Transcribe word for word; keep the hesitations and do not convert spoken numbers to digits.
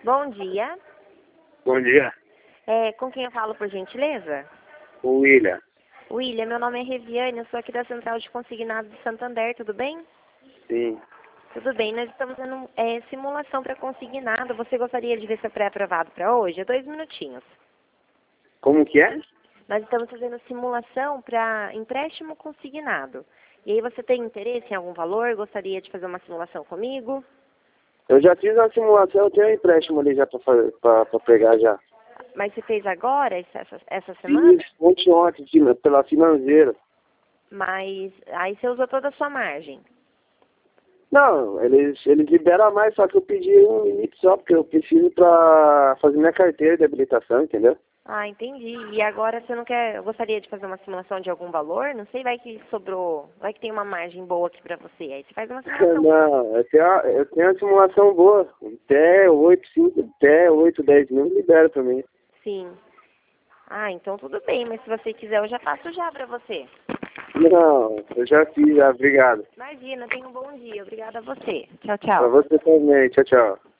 Bom dia. Bom dia. É, com quem eu falo, por gentileza? O William. William, meu nome é Reviane, eu sou aqui da Central de Consignados de Santander, tudo bem? Sim. Tudo bem, nós estamos fazendo é, simulação para consignado. Você gostaria de ver se é pré-aprovado para hoje? É dois minutinhos. Como que é? Nós estamos fazendo simulação para empréstimo consignado. E aí você tem interesse em algum valor? Gostaria de fazer uma simulação comigo? Eu já fiz a simulação, eu tenho um empréstimo ali já para pegar já. Mas você fez agora, essa, essa semana? Fiz ontem, ontem, fina- pela financeira. Mas aí você usou toda a sua margem. Não, eles, eles liberam mais, só que eu pedi um limite só, porque eu preciso para fazer minha carteira de habilitação, entendeu? Ah, entendi. E agora você não quer, gostaria de fazer uma simulação de algum valor? Não sei, vai que sobrou, vai que tem uma margem boa aqui pra você. Aí você faz uma simulação. Não, eu tenho, a- eu tenho uma simulação boa. Até oito, cinco, até oito, dez mil libera para mim. Sim. Ah, então tudo bem, mas se você quiser eu já faço já pra você. Não, eu já fiz, já, obrigado. Imagina, tenha um bom dia. Obrigada a você. Tchau, Para tchau. você também, tchau, tchau.